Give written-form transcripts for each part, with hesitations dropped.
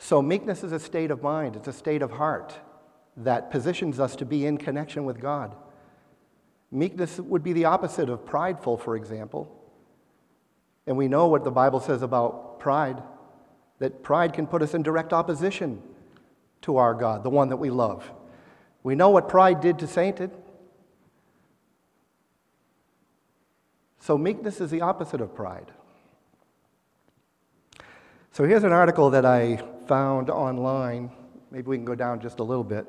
So meekness is a state of mind, it's a state of heart that positions us to be in connection with God. Meekness would be the opposite of prideful, for example. And we know what the Bible says about pride, that pride can put us in direct opposition to our God, the one that we love. We know what pride did to Satan. So meekness is the opposite of pride. So here's an article that I found online. Maybe we can go down just a little bit.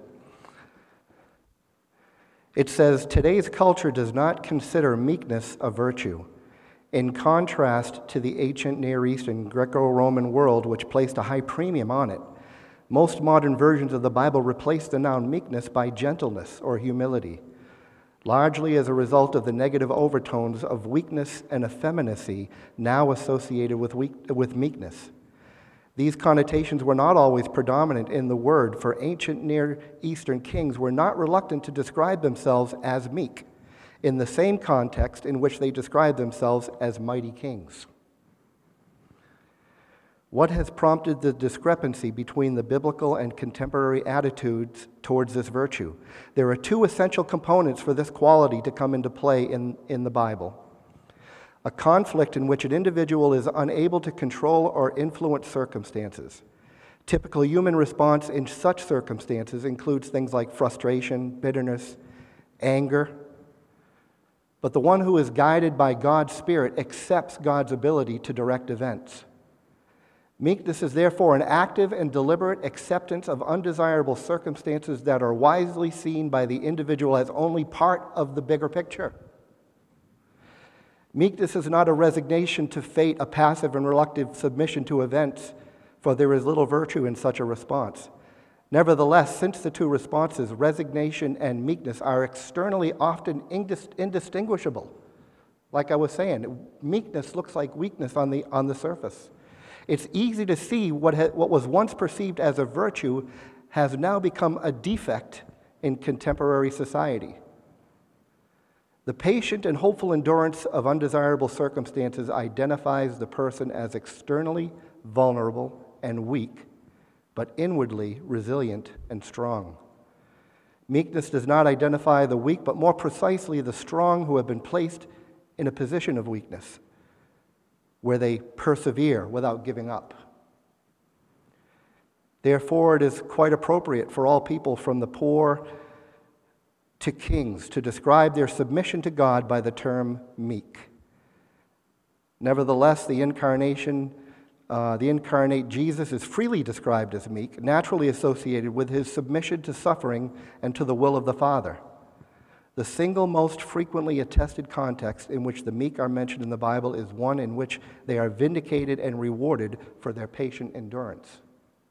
It says, today's culture does not consider meekness a virtue. In contrast to the ancient Near Eastern Greco-Roman world, which placed a high premium on it, most modern versions of the Bible replace the noun meekness by gentleness or humility, largely as a result of the negative overtones of weakness and effeminacy now associated with meekness. These connotations were not always predominant in the word, for ancient Near Eastern kings were not reluctant to describe themselves as meek, in the same context in which they described themselves as mighty kings. What has prompted the discrepancy between the biblical and contemporary attitudes towards this virtue? There are two essential components for this quality to come into play in the Bible. A conflict in which an individual is unable to control or influence circumstances. Typical human response in such circumstances includes things like frustration, bitterness, anger. But the one who is guided by God's Spirit accepts God's ability to direct events. Meekness is therefore an active and deliberate acceptance of undesirable circumstances that are wisely seen by the individual as only part of the bigger picture. Meekness is not a resignation to fate, a passive and reluctant submission to events, for there is little virtue in such a response. Nevertheless, since the two responses, resignation and meekness, are externally often indistinguishable, like I was saying, meekness looks like weakness on the surface. It's easy to see what was once perceived as a virtue has now become a defect in contemporary society. The patient and hopeful endurance of undesirable circumstances identifies the person as externally vulnerable and weak, but inwardly resilient and strong. Meekness does not identify the weak, but more precisely the strong who have been placed in a position of weakness, where they persevere without giving up. Therefore, it is quite appropriate for all people, from the poor to kings, to describe their submission to God by the term meek. Nevertheless, the incarnate Jesus is freely described as meek, naturally associated with his submission to suffering and to the will of the Father. The single most frequently attested context in which the meek are mentioned in the Bible is one in which they are vindicated and rewarded for their patient endurance.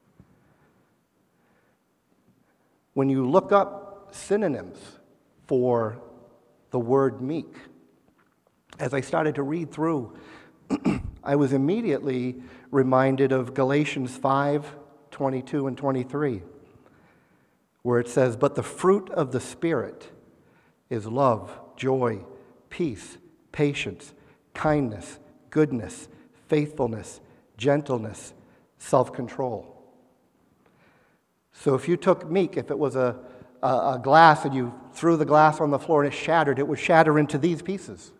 When you look up synonyms for the word meek, as I started to read through, I was immediately reminded of Galatians 5:22 and 23, where it says, "But the fruit of the Spirit is love, joy, peace, patience, kindness, goodness, faithfulness, gentleness, self-control." So if you took meek, if it was a glass and you threw the glass on the floor and it shattered, it would shatter into these pieces.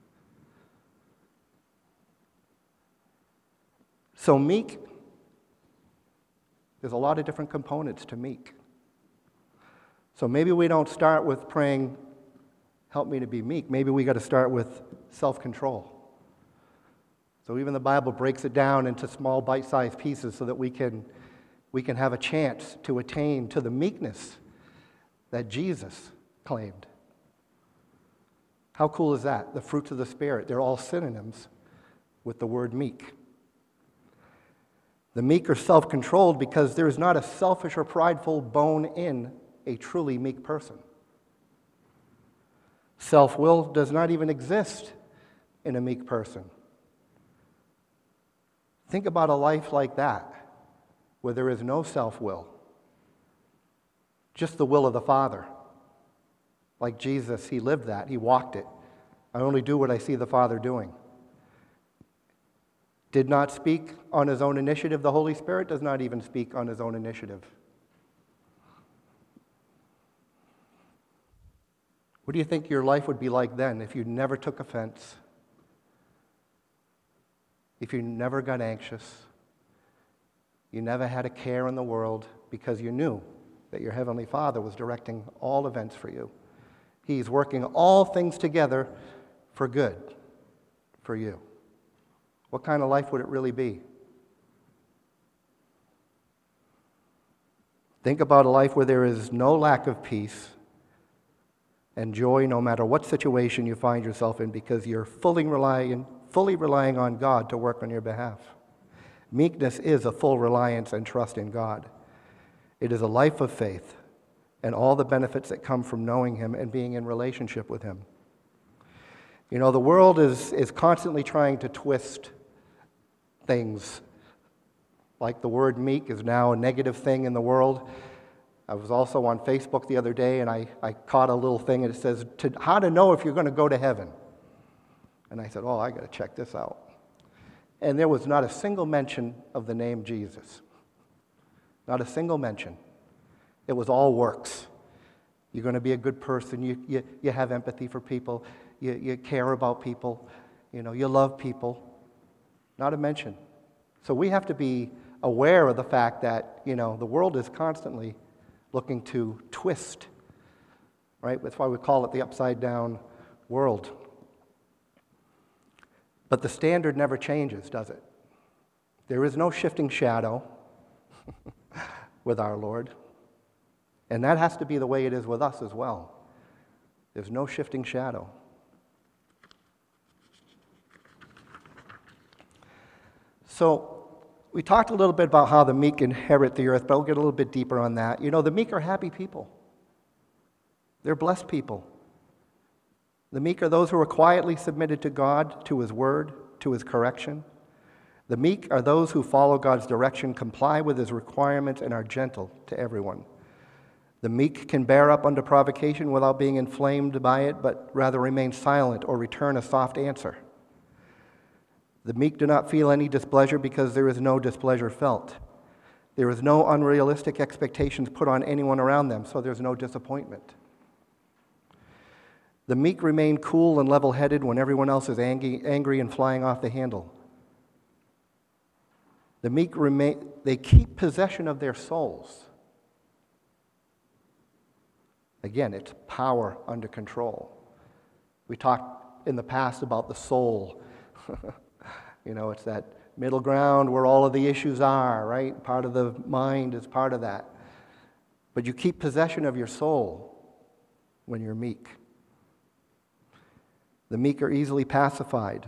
So meek, there's a lot of different components to meek. So maybe we don't start with praying, "Help me to be meek." Maybe we got to start with self-control. So even the Bible breaks it down into small bite-sized pieces so that we can have a chance to attain to the meekness that Jesus claimed. How cool is that? The fruits of the Spirit, they're all synonyms with the word meek. The meek are self-controlled because there is not a selfish or prideful bone in a truly meek person. Self-will does not even exist in a meek person. Think about a life like that, where there is no self-will, just the will of the Father. Like Jesus, he lived that, he walked it. I only do what I see the Father doing. did not speak on his own initiative. The Holy Spirit does not even speak on his own initiative. What do you think your life would be like then if you never took offense? If you never got anxious? You never had a care in the world because you knew that your Heavenly Father was directing all events for you. He's working all things together for good for you. What kind of life would it really be? Think about a life where there is no lack of peace and joy no matter what situation you find yourself in because you're fully relying on God to work on your behalf. Meekness is a full reliance and trust in God. It is a life of faith and all the benefits that come from knowing Him and being in relationship with Him. You know, the world is constantly trying to twist things. Like the word meek is now a negative thing in the world. I was also on Facebook the other day, and I caught a little thing, and it says, how to know if you're going to go to heaven. And I said, I got to check this out. And there was not a single mention of the name Jesus. Not a single mention. It was all works. You're going to be a good person. You have empathy for people. You care about people. You love people. Not a mention. So we have to be aware of the fact that, the world is constantly looking to twist, right? That's why we call it the upside down world. But the standard never changes, does it? There is no shifting shadow with our Lord. And that has to be the way it is with us as well. There's no shifting shadow. So we talked a little bit about how the meek inherit the earth, but we'll get a little bit deeper on that. The meek are happy people. They're blessed people. The meek are those who are quietly submitted to God, to His word, to His correction. The meek are those who follow God's direction, comply with His requirements, and are gentle to everyone. The meek can bear up under provocation without being inflamed by it, but rather remain silent or return a soft answer. The meek do not feel any displeasure because there is no displeasure felt. There is no unrealistic expectations put on anyone around them, so there's no disappointment. The meek remain cool and level-headed when everyone else is angry and flying off the handle. The meek they keep possession of their souls. Again, it's power under control. We talked in the past about the soul. It's that middle ground where all of the issues are, right? Part of the mind is part of that. But you keep possession of your soul when you're meek. The meek are easily pacified.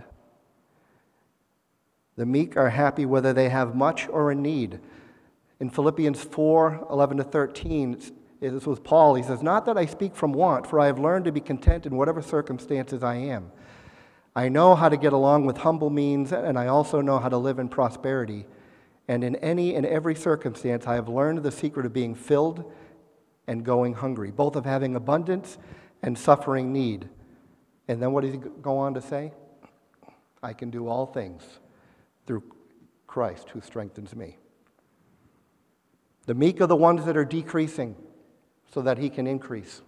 The meek are happy whether they have much or a need. In Philippians 4:11-13, this was Paul. He says, "Not that I speak from want, for I have learned to be content in whatever circumstances I am. I know how to get along with humble means, and I also know how to live in prosperity. And in any and every circumstance, I have learned the secret of being filled and going hungry, both of having abundance and suffering need." And then what does he go on to say? "I can do all things through Christ who strengthens me." The meek are the ones that are decreasing so that He can increase.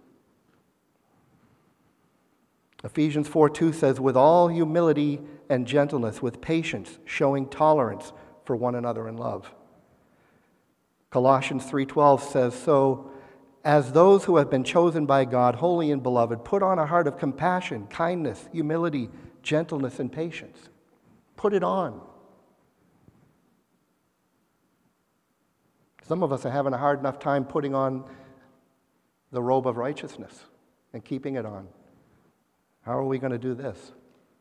Ephesians 4:2 says, "With all humility and gentleness, with patience, showing tolerance for one another in love." Colossians 3:12 says, "So, as those who have been chosen by God, holy and beloved, put on a heart of compassion, kindness, humility, gentleness, and patience." Put it on. Some of us are having a hard enough time putting on the robe of righteousness and keeping it on. How are we going to do this?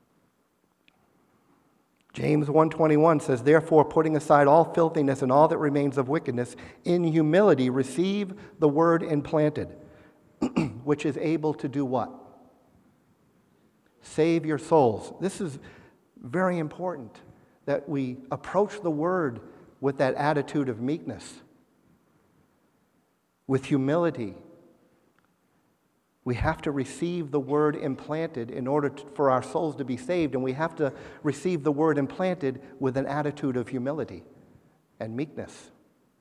James 1:21 says, "Therefore, putting aside all filthiness and all that remains of wickedness, in humility receive the word implanted, which is able to do what? Save your souls." This is very important, that we approach the word with that attitude of meekness, with humility, We have to receive the word implanted in order for our souls to be saved, and we have to receive the word implanted with an attitude of humility and meekness.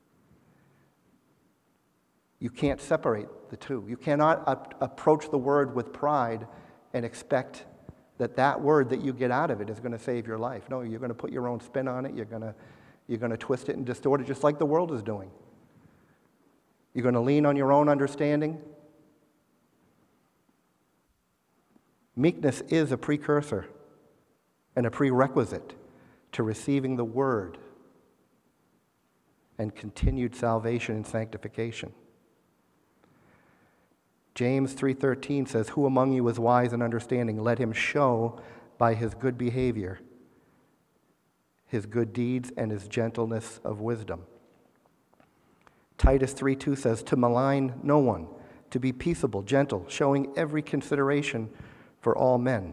You can't separate the two. You cannot approach the word with pride and expect that word that you get out of it is going to save your life. No, you're going to put your own spin on it. You're going to twist it and distort it just like the world is doing. You're going to lean on your own understanding. Meekness is a precursor and a prerequisite to receiving the word and continued salvation and sanctification. James 3:13 says, "Who among you is wise and understanding? Let him show by his good behavior, his good deeds, and his gentleness of wisdom." Titus 3:2 says, "To malign no one, to be peaceable, gentle, showing every consideration for all men."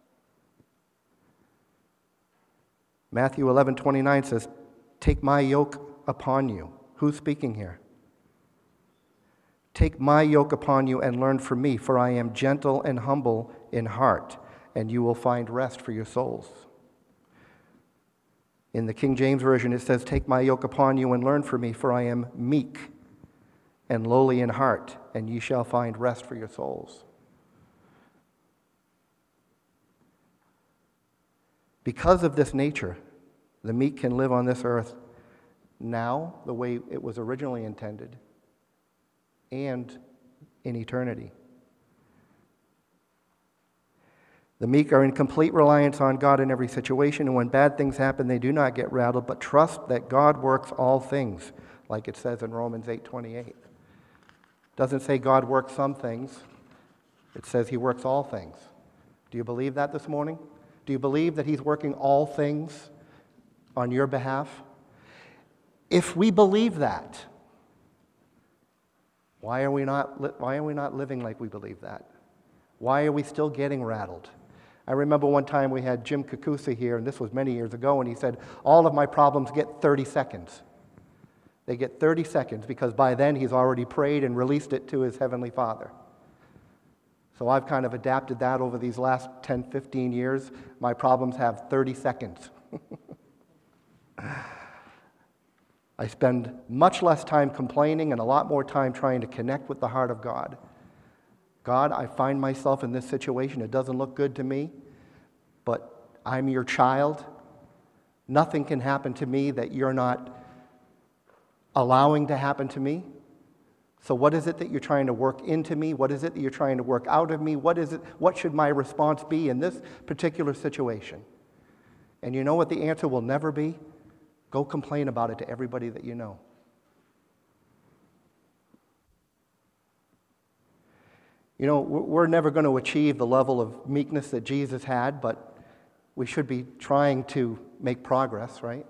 Matthew 11:29 says, "Take my yoke upon you." Who's speaking here? "Take my yoke upon you and learn from me, for I am gentle and humble in heart, and you will find rest for your souls." In the King James Version, it says, "Take my yoke upon you and learn from me, for I am meek and lowly in heart, and ye shall find rest for your souls." Because of this nature, the meek can live on this earth now the way it was originally intended and in eternity. The meek are in complete reliance on God in every situation, and when bad things happen, they do not get rattled, but trust that God works all things, like it says in Romans 8:28. It doesn't say God works some things. It says he works all things. Do you believe that this morning? Do you believe that he's working all things on your behalf? If we believe that, why are we not living like we believe that? Why are we still getting rattled? I remember one time we had Jim Kakusa here, and this was many years ago, and he said, all of my problems get 30 seconds. They get 30 seconds because by then he's already prayed and released it to his Heavenly Father. So I've kind of adapted that over these last 10, 15 years. My problems have 30 seconds. I spend much less time complaining and a lot more time trying to connect with the heart of God. God, I find myself in this situation. It doesn't look good to me, but I'm your child. Nothing can happen to me that you're not allowing to happen to me. So what is it that you're trying to work into me? What is it that you're trying to work out of me? What should my response be in this particular situation? And you know what the answer will never be? Go complain about it to everybody that you know. You know, we're never going to achieve the level of meekness that Jesus had, but we should be trying to make progress, right?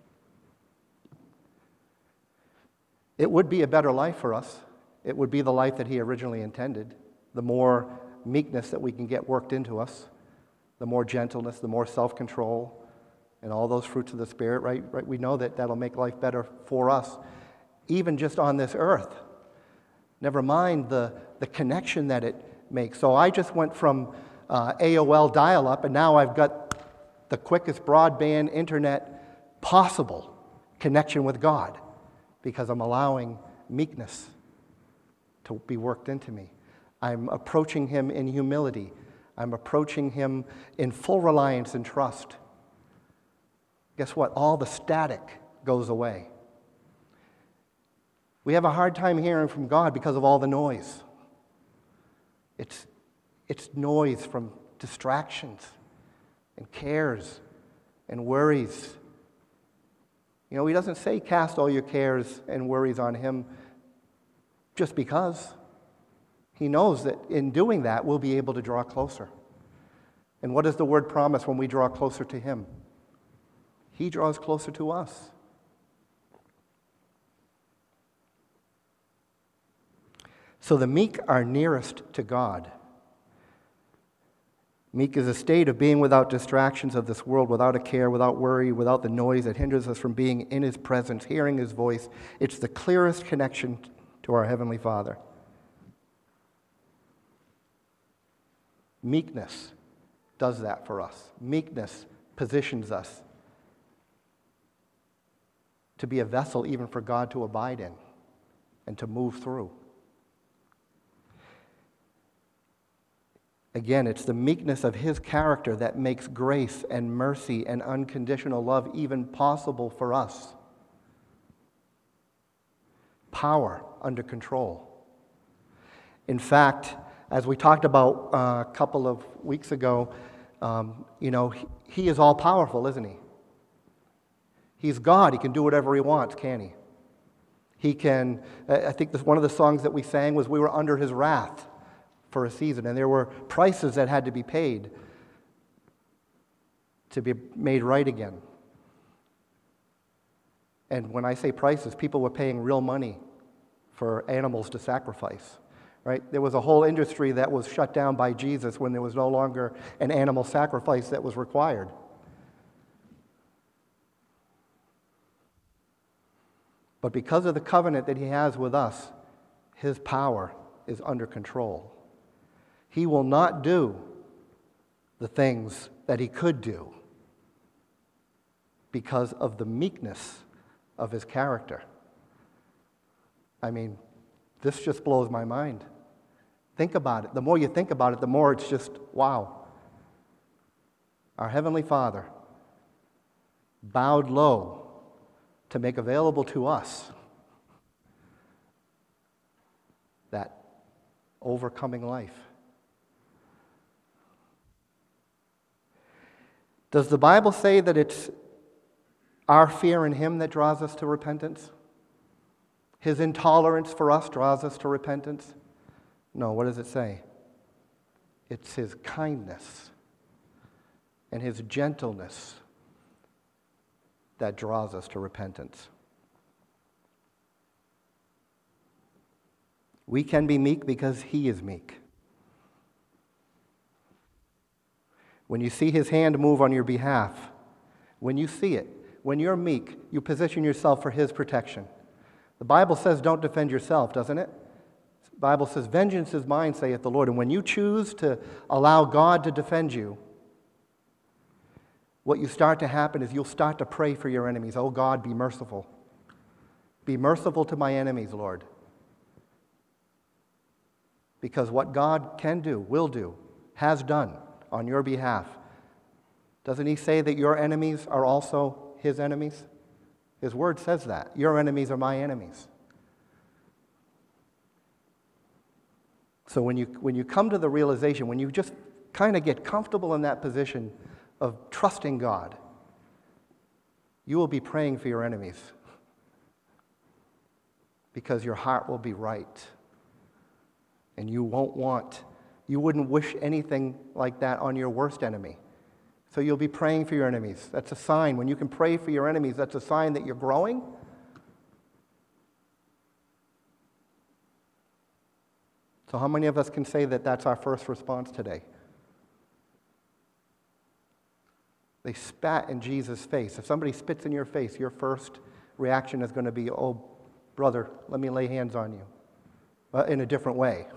It would be a better life for us. It would be the life that he originally intended. The more meekness that we can get worked into us, the more gentleness, the more self-control, and all those fruits of the Spirit, right? We know that that'll make life better for us, even just on this earth. Never mind the connection that it makes. So I just went from AOL dial-up, and now I've got the quickest broadband internet possible connection with God because I'm allowing meekness to be worked into me. I'm approaching him in humility. I'm approaching him in full reliance and trust. Guess what? All the static goes away. We have a hard time hearing from God because of all the noise. It's noise from distractions and cares and worries. You know, he doesn't say cast all your cares and worries on him just because. He knows that in doing that, we'll be able to draw closer. And what does the word promise when we draw closer to him? He draws closer to us. So the meek are nearest to God. Meek is a state of being without distractions of this world, without a care, without worry, without the noise that hinders us from being in his presence, hearing his voice. It's the clearest connection to our Heavenly Father. Meekness does that for us. Meekness positions us to be a vessel even for God to abide in and to move through. Again, it's the meekness of his character that makes grace and mercy and unconditional love even possible for us. Power under control. In fact, as we talked about a couple of weeks ago, he is all powerful, isn't he? He's God. He can do whatever he wants, can't he? He can, I think one of the songs that we sang was we were under his wrath for a season, and there were prices that had to be paid to be made right again. And when I say prices, people were paying real money for animals to sacrifice, right? There was a whole industry that was shut down by Jesus when there was no longer an animal sacrifice that was required. But because of the covenant that he has with us, his power is under control. He will not do the things that he could do because of the meekness of his character. I mean, this just blows my mind. Think about it. The more you think about it, the more it's just, wow. Our Heavenly Father bowed low to make available to us that overcoming life. Does the Bible say that it's our fear in him that draws us to repentance? His intolerance for us draws us to repentance? No, what does it say? It's his kindness and his gentleness that draws us to repentance. We can be meek because he is meek. When you see his hand move on your behalf, when you see it, when you're meek, you position yourself for his protection. The Bible says don't defend yourself, doesn't it? The Bible says, vengeance is mine, saith the Lord. And when you choose to allow God to defend you, what you start to happen is you'll start to pray for your enemies. Oh God, be merciful. Be merciful to my enemies, Lord. Because what God can do, will do, has done on your behalf, doesn't he say that your enemies are also his enemies? His word says that. Your enemies are my enemies. So when you come to the realization, when you just kind of get comfortable in that position of trusting God, you will be praying for your enemies because your heart will be right. And you wouldn't wish anything like that on your worst enemy. So you'll be praying for your enemies. That's a sign. When you can pray for your enemies, that's a sign that you're growing. So how many of us can say that that's our first response today? They spat in Jesus' face. If somebody spits in your face, your first reaction is going to be, oh, brother, let me lay hands on you. In a different way.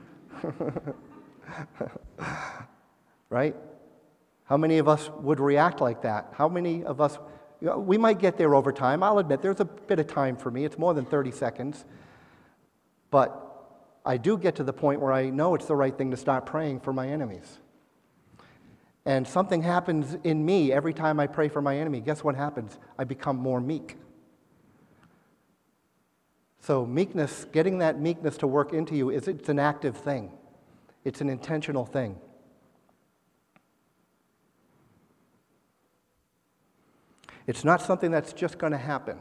Right? How many of us would react like that? How many of us, we might get there over time. I'll admit there's a bit of time for me. It's more than 30 seconds. But I do get to the point where I know it's the right thing to start praying for my enemies. And something happens in me every time I pray for my enemy. Guess what happens? I become more meek. So meekness, getting that meekness to work into you, it's an active thing. It's an intentional thing. It's not something that's just going to happen.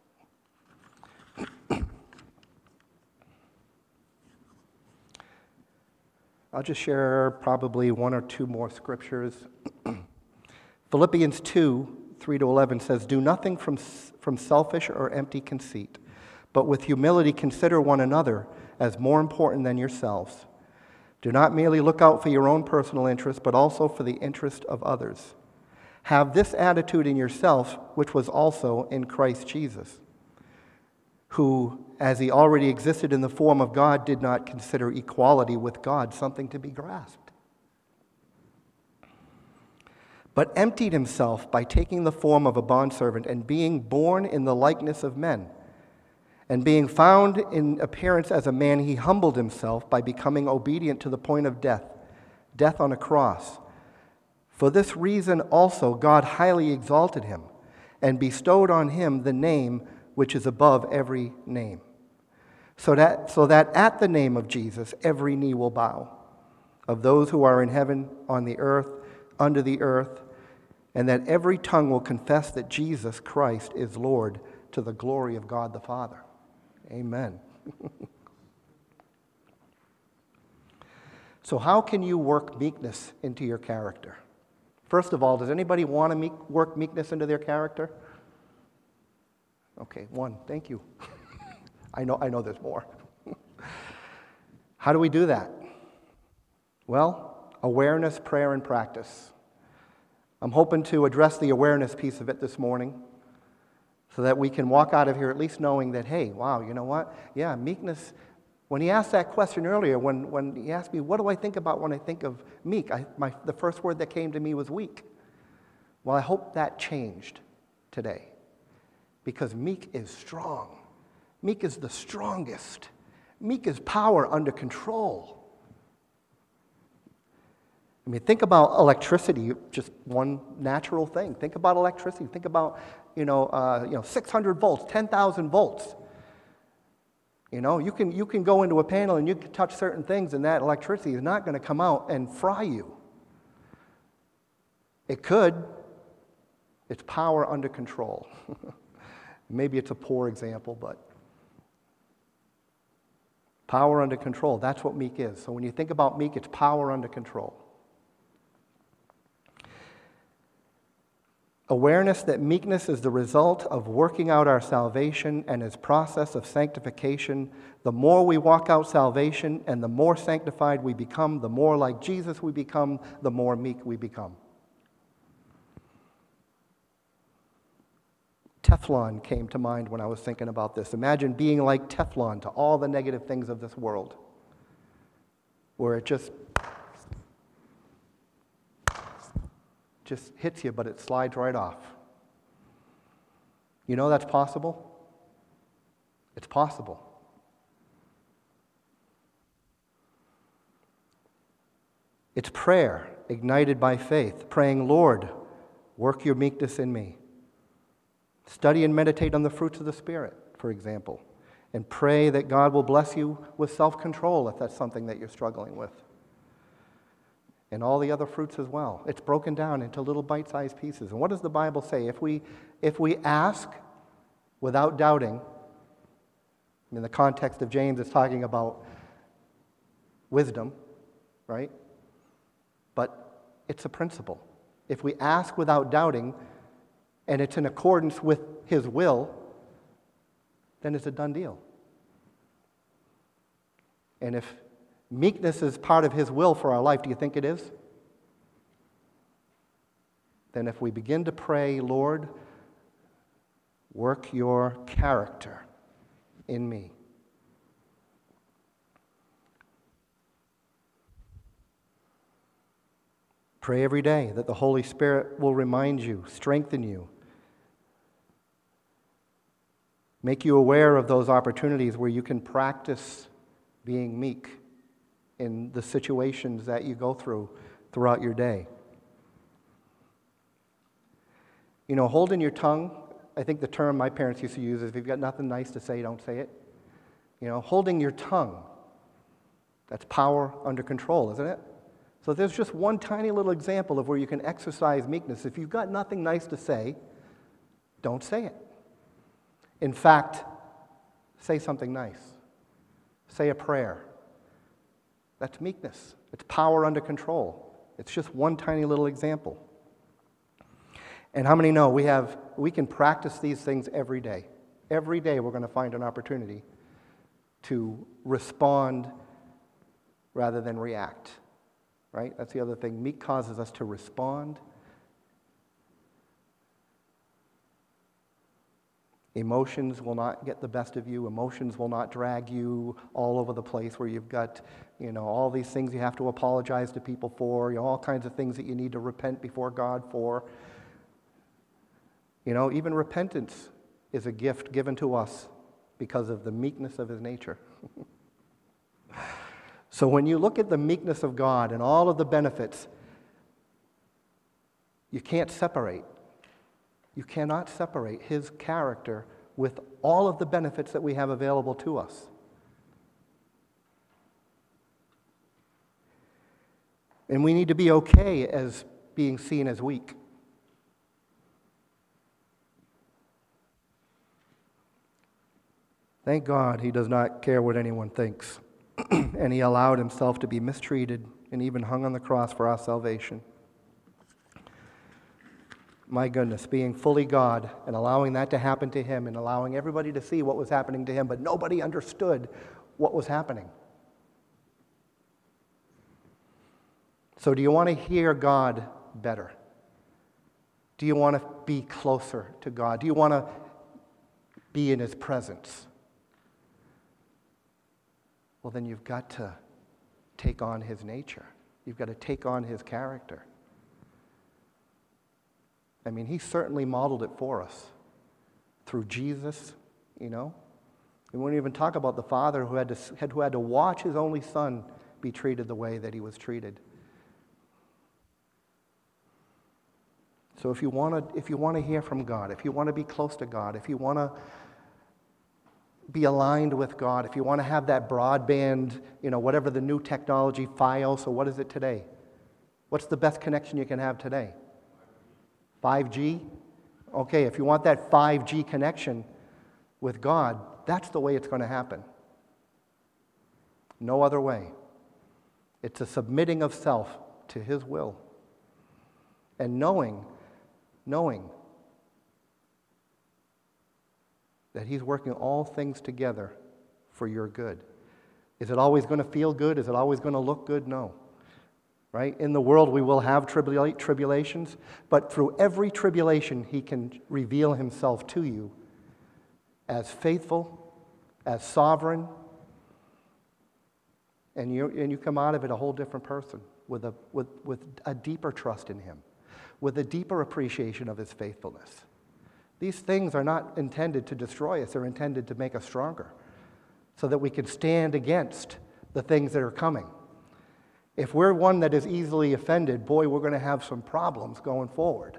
I'll just share probably one or two more scriptures. Philippians 2, 3-11 says, "Do nothing from selfish or empty conceit, but with humility consider one another as more important than yourselves. Do not merely look out for your own personal interest, but also for the interest of others. Have this attitude in yourself, which was also in Christ Jesus, who, as he already existed in the form of God, did not consider equality with God something to be grasped. but emptied himself by taking the form of a bondservant and being born in the likeness of men. And being found in appearance as a man, he humbled himself by becoming obedient to the point of death, death on a cross. For this reason also God highly exalted him and bestowed on him the name which is above every name, so that at the name of Jesus every knee will bow, of those who are in heaven, on the earth, under the earth, and that every tongue will confess that Jesus Christ is Lord, to the glory of God the Father. Amen. So how can you work meekness into your character? First of all, does anybody want to work meekness into their character? Okay, one. Thank you. I know there's more. How do we do that? Well, awareness, prayer, and practice. I'm hoping to address the awareness piece of it this morning so that we can walk out of here at least knowing that, hey, wow, you know what? Yeah, meekness. When he asked that question earlier, when he asked me, what do I think about when I think of meek? The first word that came to me was weak. Well, I hope that changed today, because meek is strong. Meek is the strongest. Meek is power under control. I mean, think about electricity, just one natural thing. Think about electricity. Think about, 600 volts, 10,000 volts. You can go into a panel and you can touch certain things, and that electricity is not going to come out and fry you. It could. It's power under control. Maybe it's a poor example, but power under control. That's what meek is. So when you think about meek, it's power under control. Awareness that meekness is the result of working out our salvation and its process of sanctification. The more we walk out salvation and the more sanctified we become, the more like Jesus we become, the more meek we become. Teflon came to mind when I was thinking about this. Imagine being like Teflon to all the negative things of this world, where it just hits you, but it slides right off. You know that's possible? It's possible. It's prayer ignited by faith, praying, Lord, work your meekness in me. Study and meditate on the fruits of the Spirit, for example, and pray that God will bless you with self-control if that's something that you're struggling with. And all the other fruits as well. It's broken down into little bite-sized pieces. And what does the Bible say? If we ask without doubting, in the context of James, it's talking about wisdom, right? But it's a principle. If we ask without doubting, and it's in accordance with His will, then it's a done deal. And if meekness is part of His will for our life, do you think it is? Then if we begin to pray, Lord, work your character in me. Pray every day that the Holy Spirit will remind you, strengthen you, make you aware of those opportunities where you can practice being meek in the situations that you go through throughout your day. Holding your tongue, I think the term my parents used to use is, if you've got nothing nice to say, don't say it. Holding your tongue, that's power under control, isn't it? So there's just one tiny little example of where you can exercise meekness. If you've got nothing nice to say, don't say it. In fact, say something nice. Say a prayer. That's meekness. It's power under control. It's just one tiny little example. And how many know we can practice these things every day? Every day we're going to find an opportunity to respond rather than react. Right? That's the other thing. Meek causes us to respond. Emotions will not get the best of you. Emotions will not drag you all over the place where you've got, all these things you have to apologize to people for, all kinds of things that you need to repent before God for. Even repentance is a gift given to us because of the meekness of his nature. So when you look at the meekness of God and all of the benefits, you can't separate. You cannot separate his character with all of the benefits that we have available to us. And we need to be okay as being seen as weak. Thank God he does not care what anyone thinks. And he allowed himself to be mistreated and even hung on the cross for our salvation. My goodness, being fully God and allowing that to happen to him and allowing everybody to see what was happening to him, but nobody understood what was happening. So do you want to hear God better? Do you want to be closer to God? Do you want to be in his presence? Well, then you've got to take on his nature. You've got to take on his character. I mean, he certainly modeled it for us through Jesus, We won't even talk about the Father who had to watch his only Son be treated the way that he was treated. So if you want to hear from God, if you want to be close to God, if you want to be aligned with God, if you want to have that broadband, whatever the new technology, Fios, or what is it today? What's the best connection you can have today? 5G? Okay, if you want that 5G connection with God, that's the way it's going to happen. No other way. It's a submitting of self to his will. And knowing that he's working all things together for your good. Is it always going to feel good? Is it always going to look good? No. Right? In the world we will have tribulations, but through every tribulation he can reveal himself to you as faithful, as sovereign, and you come out of it a whole different person with a deeper trust in him, with a deeper appreciation of his faithfulness. These things are not intended to destroy us, they're intended to make us stronger so that we can stand against the things that are coming. If we're one that is easily offended, boy, we're going to have some problems going forward.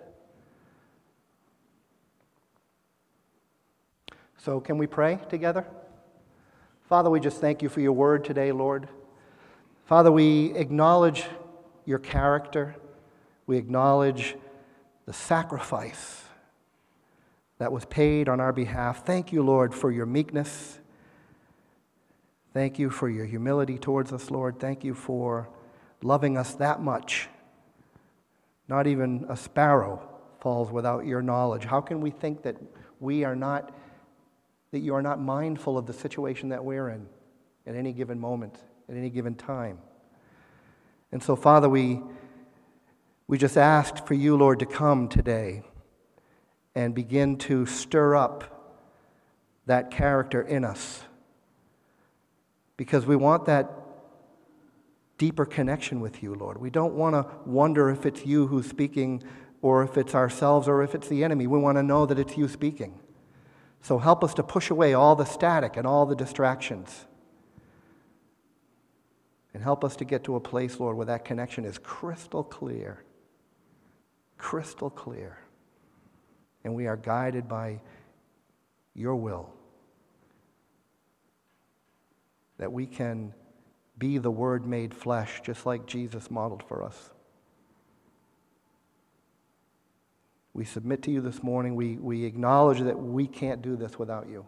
So can we pray together? Father, we just thank you for your word today, Lord. Father, we acknowledge your character. We acknowledge the sacrifice that was paid on our behalf. Thank you, Lord, for your meekness. Thank you for your humility towards us, Lord. Thank you for loving us that much. Not even a sparrow falls without your knowledge. How can we think that you are not mindful of the situation that we're in at any given moment, at any given time? And so, Father, we just asked for you, Lord, to come today and begin to stir up that character in us, because we want that deeper connection with you, Lord. We don't want to wonder if it's you who's speaking or if it's ourselves or if it's the enemy. We want to know that it's you speaking. So help us to push away all the static and all the distractions. And help us to get to a place, Lord, where that connection is crystal clear. Crystal clear. And we are guided by your will. That we can be the Word made flesh, just like Jesus modeled for us. We submit to you this morning. We acknowledge that we can't do this without you.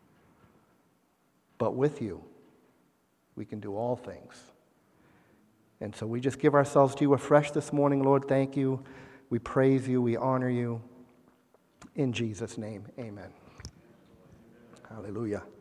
But with you, we can do all things. And so we just give ourselves to you afresh this morning, Lord. Thank you. We praise you. We honor you. In Jesus' name, amen. Hallelujah.